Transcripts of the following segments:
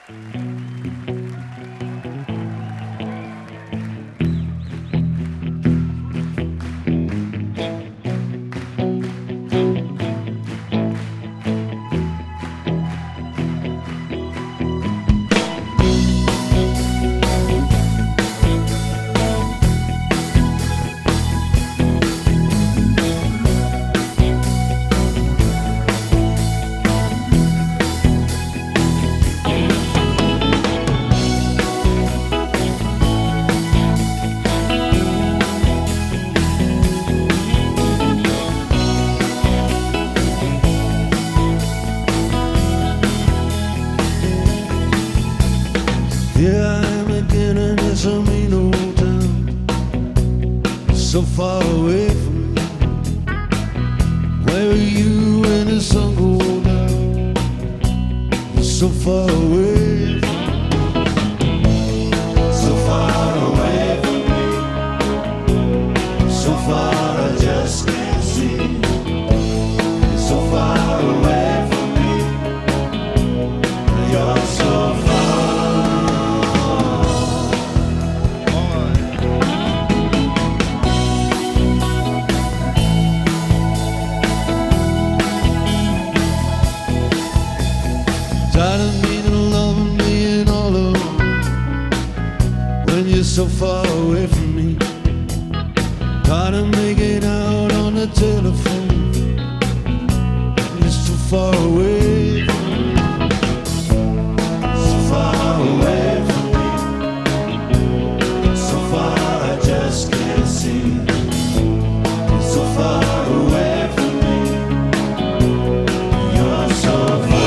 Here I am again and it's a mean old town, so far away from me. Where are you when the sun goes down? So far away from me. So far away from me. So far I just can't see. So far away from me. You're so far. Tired of needing love and being all alone when you're so far away from me. Tired of making out on the telephone, you're so far away from me. So far away from me. So far I just can't see. You're so far away from me. You're so far.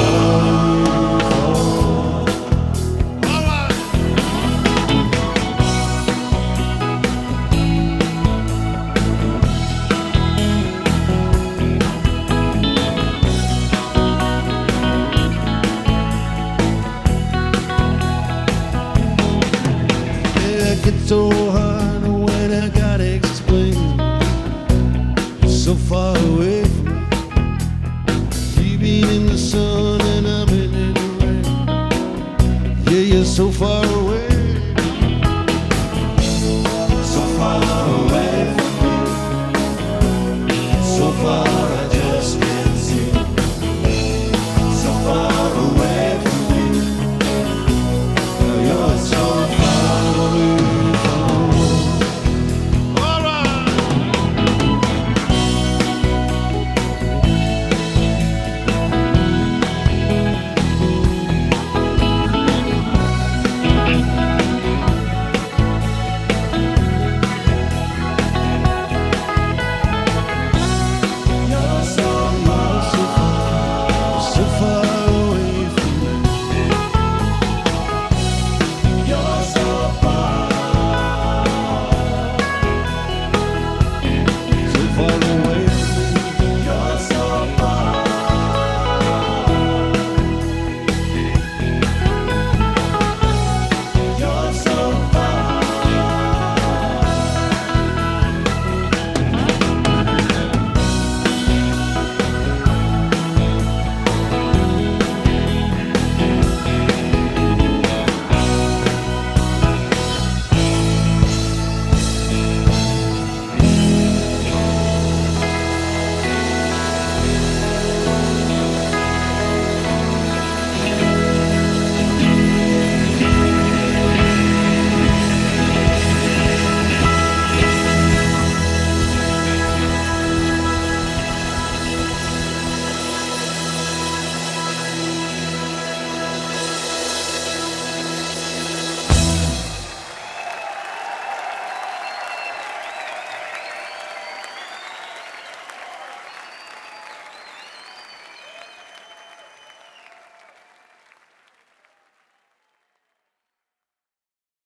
It's so hard when I gotta explain. You're so far away from me. You've been in the sun and I've been in the rain. Yeah, you're so far away.